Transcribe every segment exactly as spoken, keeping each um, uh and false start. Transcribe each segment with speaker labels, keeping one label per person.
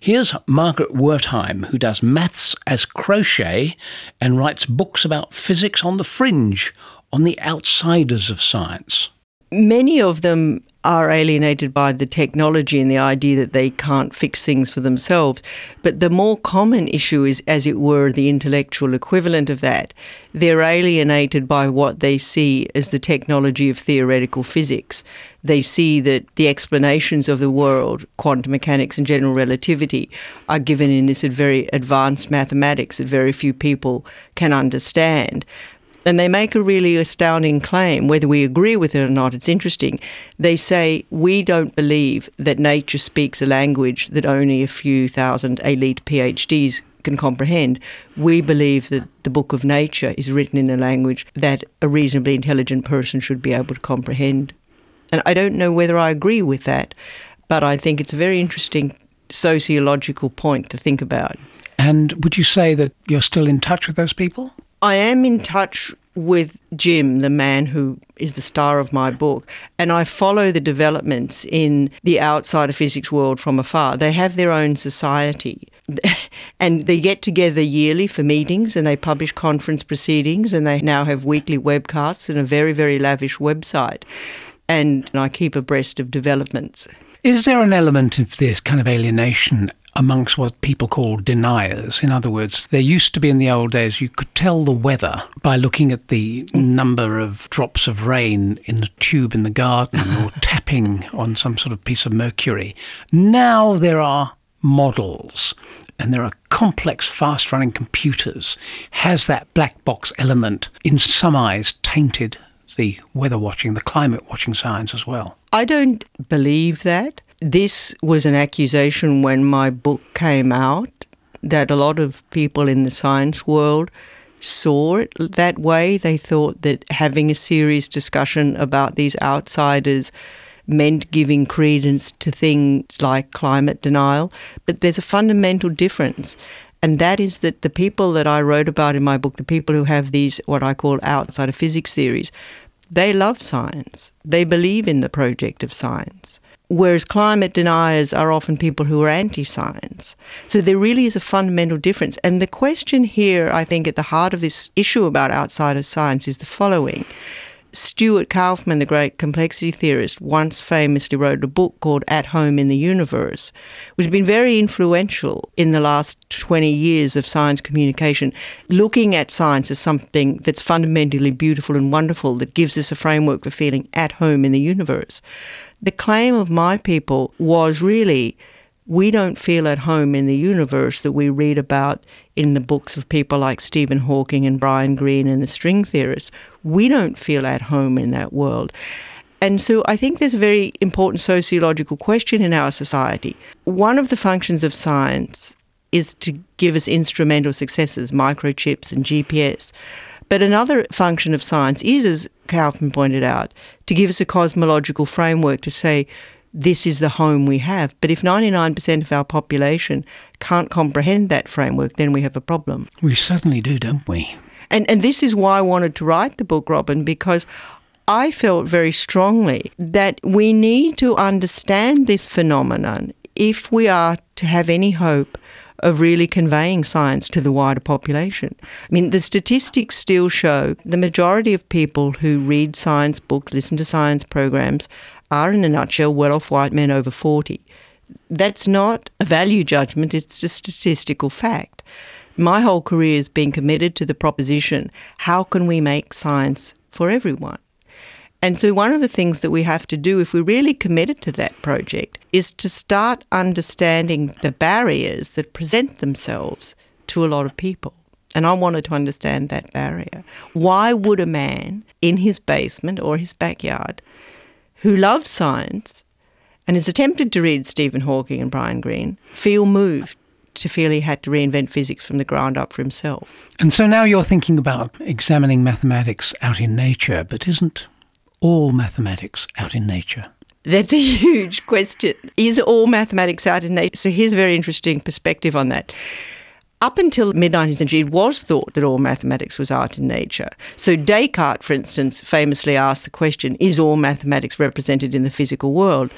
Speaker 1: Here's Margaret Wertheim, who does maths as crochet and writes books about physics on the fringe, on the outsiders of science.
Speaker 2: Many of them are alienated by the technology and the idea that they can't fix things for themselves. But the more common issue is, as it were, the intellectual equivalent of that. They're alienated by what they see as the technology of theoretical physics. They see that the explanations of the world, quantum mechanics and general relativity, are given in this very advanced mathematics that very few people can understand. And they make a really astounding claim, whether we agree with it or not, it's interesting. They say, we don't believe that nature speaks a language that only a few thousand elite PhDs can comprehend. We believe that the book of nature is written in a language that a reasonably intelligent person should be able to comprehend. And I don't know whether I agree with that, but I think it's a very interesting sociological point to think about.
Speaker 1: And would you say that you're still in touch with those people?
Speaker 2: I am in touch with Jim, the man who is the star of my book, and I follow the developments in the outsider physics world from afar. They have their own society, and they get together yearly for meetings, and they publish conference proceedings, and they now have weekly webcasts and a very, very lavish website. And I keep abreast of developments.
Speaker 1: Is there an element of this kind of alienation amongst what people call deniers? In other words, there used to be in the old days, you could tell the weather by looking at the number of drops of rain in the tube in the garden or tapping on some sort of piece of mercury. Now there are models and there are complex, fast-running computers. Has that black box element, in some eyes, tainted the weather watching, the climate watching science as well?
Speaker 2: I don't believe that. This was an accusation when my book came out, that a lot of people in the science world saw it that way. They thought that having a serious discussion about these outsiders meant giving credence to things like climate denial. But there's a fundamental difference. And that is that the people that I wrote about in my book, the people who have these, what I call outsider physics theories, they love science. They believe in the project of science. Whereas climate deniers are often people who are anti-science. So there really is a fundamental difference. And the question here, I think, at the heart of this issue about outsider science is the following. Stuart Kauffman, the great complexity theorist, once famously wrote a book called At Home in the Universe, which has been very influential in the last twenty years of science communication, looking at science as something that's fundamentally beautiful and wonderful, that gives us a framework for feeling at home in the universe. The claim of my people was really, we don't feel at home in the universe that we read about in the books of people like Stephen Hawking and Brian Greene and the string theorists. We don't feel at home in that world. And so I think there's a very important sociological question in our society. One of the functions of science is to give us instrumental successes, microchips and G P S. But another function of science is, as Kauffman pointed out, to give us a cosmological framework to say, this is the home we have. But if ninety-nine percent of our population can't comprehend that framework, then we have a problem.
Speaker 1: We certainly do, don't we?
Speaker 2: And and this is why I wanted to write the book, Robin, because I felt very strongly that we need to understand this phenomenon if we are to have any hope of really conveying science to the wider population. I mean, the statistics still show the majority of people who read science books, listen to science programs, are, in a nutshell, well-off white men over forty. That's not a value judgment, it's a statistical fact. My whole career has been committed to the proposition, how can we make science for everyone? And so one of the things that we have to do, if we're really committed to that project, is to start understanding the barriers that present themselves to a lot of people. And I wanted to understand that barrier. Why would a man in his basement or his backyard who loves science and is tempted to read Stephen Hawking and Brian Greene feel moved to feel he had to reinvent physics from the ground up for himself?
Speaker 1: And so now you're thinking about examining mathematics out in nature, but isn't all mathematics out in nature?
Speaker 2: That's a huge question. Is all mathematics out in nature? So here's a very interesting perspective on that. Up until the mid-nineteenth century, it was thought that all mathematics was out in nature. So Descartes, for instance, famously asked the question, is all mathematics represented in the physical world?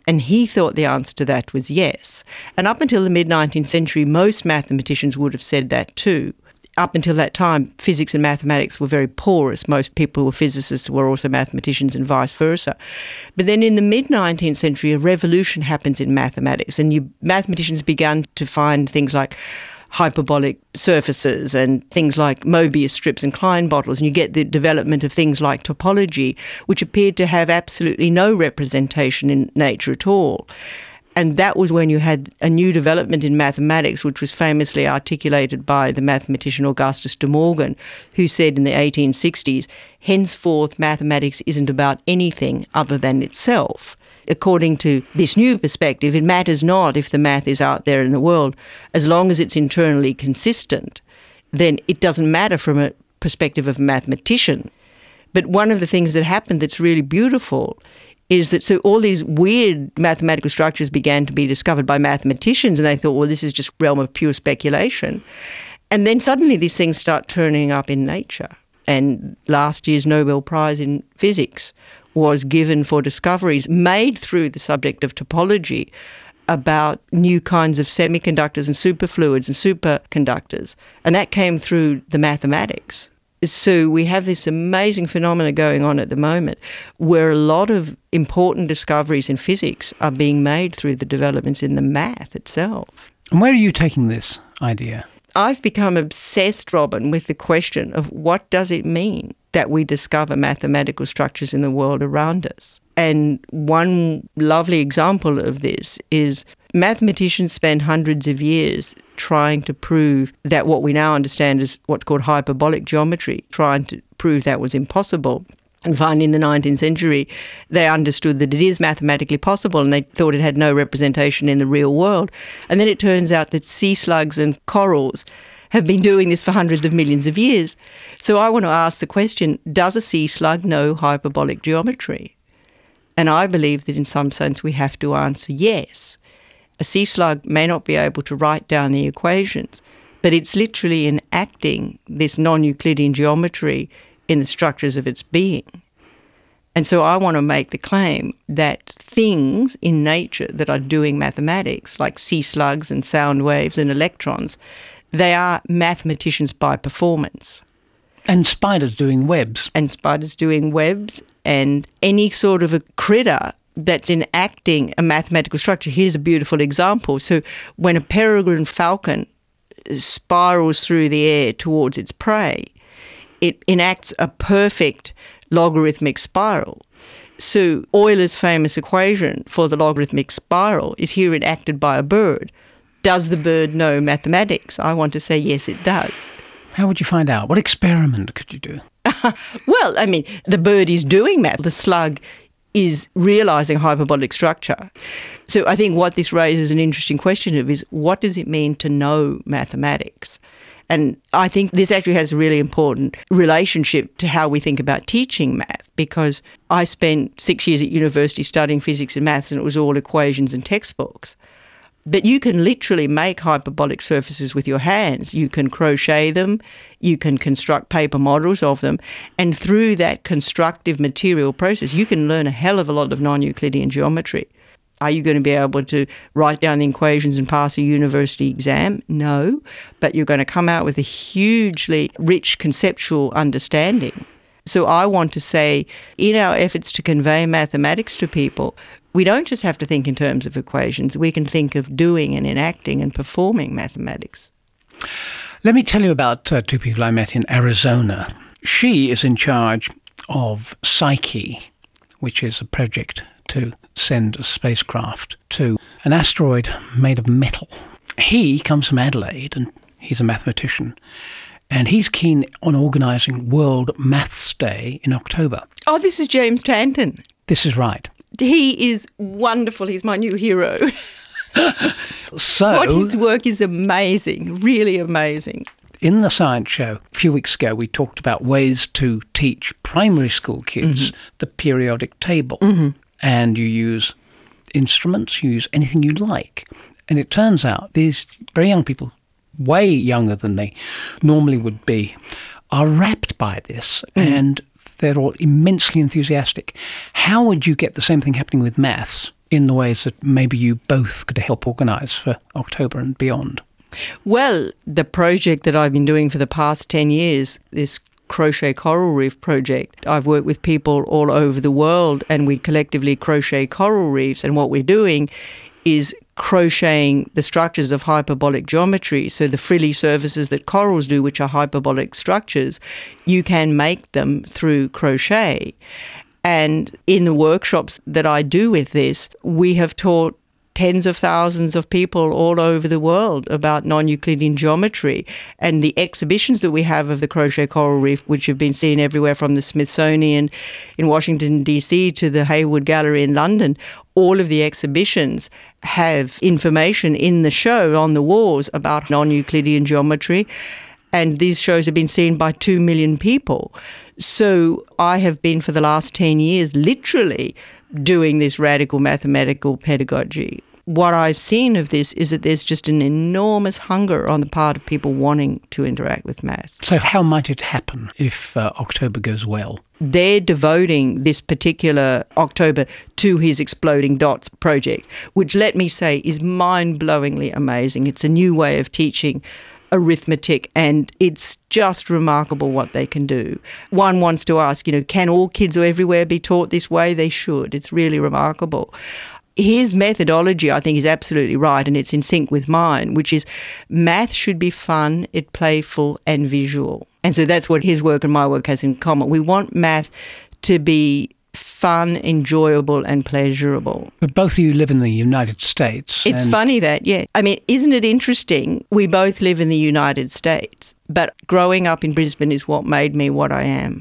Speaker 2: And he thought the answer to that was yes. And up until the mid-nineteenth century, most mathematicians would have said that too. Up until that time, physics and mathematics were very porous. Most people who were physicists were also mathematicians and vice versa. But then in the mid-nineteenth century, a revolution happens in mathematics, and you, mathematicians began to find things like hyperbolic surfaces and things like Mobius strips and Klein bottles, and you get the development of things like topology, which appeared to have absolutely no representation in nature at all. And that was when you had a new development in mathematics, which was famously articulated by the mathematician Augustus de Morgan, who said in the eighteen sixties, henceforth mathematics isn't about anything other than itself. According to this new perspective, it matters not if the math is out there in the world. As long as it's internally consistent, then it doesn't matter from a perspective of a mathematician. But one of the things that happened that's really beautiful is that so all these weird mathematical structures began to be discovered by mathematicians, and they thought, well, this is just realm of pure speculation. And then suddenly these things start turning up in nature. And last year's Nobel Prize in Physics was given for discoveries made through the subject of topology about new kinds of semiconductors and superfluids and superconductors. And that came through the mathematics. So we have this amazing phenomena going on at the moment where a lot of important discoveries in physics are being made through the developments in the math itself.
Speaker 1: And where are you taking this idea?
Speaker 2: I've become obsessed, Robin, with the question of what does it mean that we discover mathematical structures in the world around us. And one lovely example of this is mathematicians spend hundreds of years trying to prove that what we now understand is what's called hyperbolic geometry, trying to prove that was impossible. And finally, in the nineteenth century, they understood that it is mathematically possible, and they thought it had no representation in the real world. And then it turns out that sea slugs and corals have been doing this for hundreds of millions of years. So I want to ask the question, does a sea slug know hyperbolic geometry? And I believe that in some sense we have to answer yes. A sea slug may not be able to write down the equations, but it's literally enacting this non-Euclidean geometry in the structures of its being. And so I want to make the claim that things in nature that are doing mathematics, like sea slugs and sound waves and electrons, they are mathematicians by performance.
Speaker 1: And spiders doing webs.
Speaker 2: And spiders doing webs, and any sort of a critter that's enacting a mathematical structure. Here's a beautiful example. So when a peregrine falcon spirals through the air towards its prey, it enacts a perfect logarithmic spiral. So Euler's famous equation for the logarithmic spiral is here enacted by a bird. Does the bird know mathematics? I want to say yes, it does.
Speaker 1: How would you find out? What experiment could you do?
Speaker 2: Well, I mean, the bird is doing math. The slug is realising hyperbolic structure. So I think what this raises an interesting question of is, what does it mean to know mathematics? And I think this actually has a really important relationship to how we think about teaching math, because I spent six years at university studying physics and maths, and it was all equations and textbooks. But you can literally make hyperbolic surfaces with your hands. You can crochet them, you can construct paper models of them, and through that constructive material process, you can learn a hell of a lot of non-Euclidean geometry. Are you going to be able to write down the equations and pass a university exam? No, but you're going to come out with a hugely rich conceptual understanding. So I want to say, in our efforts to convey mathematics to people, we don't just have to think in terms of equations. We can think of doing and enacting and performing mathematics.
Speaker 1: Let me tell you about uh, two people I met in Arizona. She is in charge of Psyche, which is a project to send a spacecraft to an asteroid made of metal. He comes from Adelaide, and he's a mathematician, and he's keen on organising World Maths Day in October.
Speaker 2: Oh, this is James Tanton.
Speaker 1: This is right.
Speaker 2: He is wonderful. He's my new hero.
Speaker 1: So,
Speaker 2: what his work is amazing, really amazing.
Speaker 1: In the Science Show a few weeks ago, we talked about ways to teach primary school kids mm-hmm. the periodic table. Mm-hmm. And you use instruments, you use anything you like. And it turns out these very young people, way younger than they normally would be, are rapt by this, mm. and they're all immensely enthusiastic. How would you get the same thing happening with maths in the ways that maybe you both could help organise for October and beyond?
Speaker 2: Well, the project that I've been doing for the past ten years, this Crochet Coral Reef project, I've worked with people all over the world and we collectively crochet coral reefs, and what we're doing is crocheting the structures of hyperbolic geometry. So the frilly surfaces that corals do, which are hyperbolic structures, you can make them through crochet. And in the workshops that I do with this, we have taught tens of thousands of people all over the world about non-Euclidean geometry. And the exhibitions that we have of the Crochet Coral Reef, which have been seen everywhere from the Smithsonian in Washington, D C to the Hayward Gallery in London, all of the exhibitions have information in the show on the walls about non-Euclidean geometry. And these shows have been seen by two million people. So I have been for the last ten years literally doing this radical mathematical pedagogy. What I've seen of this is that there's just an enormous hunger on the part of people wanting to interact with math.
Speaker 1: So how might it happen if uh, October goes well?
Speaker 2: They're devoting this particular October to his Exploding Dots project, which, let me say, is mind-blowingly amazing. It's a new way of teaching arithmetic, and it's just remarkable what they can do. One wants to ask, you know, can all kids everywhere be taught this way? They should. It's really remarkable. His methodology, I think, is absolutely right, and it's in sync with mine, which is math should be fun, it playful and visual. And so that's what his work and my work has in common. We want math to be fun, enjoyable and pleasurable.
Speaker 1: But both of you live in the United States.
Speaker 2: It's
Speaker 1: and
Speaker 2: funny that, yeah. I mean, isn't it interesting? We both live in the United States, but growing up in Brisbane is what made me what I am.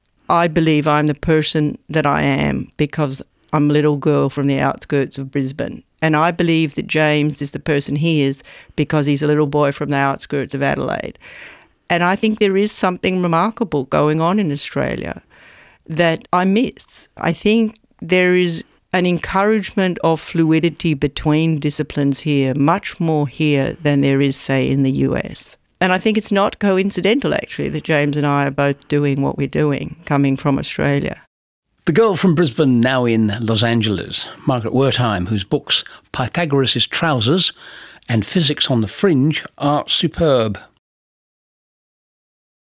Speaker 2: I believe I'm the person that I am because I'm a little girl from the outskirts of Brisbane. And I believe that James is the person he is because he's a little boy from the outskirts of Adelaide. And I think there is something remarkable going on in Australia that I miss. I think there is an encouragement of fluidity between disciplines here, much more here than there is, say, in the U S. And I think it's not coincidental, actually, that James and I are both doing what we're doing, coming from Australia.
Speaker 1: The girl from Brisbane, now in Los Angeles, Margaret Wertheim, whose books Pythagoras' Trousers and Physics on the Fringe are superb.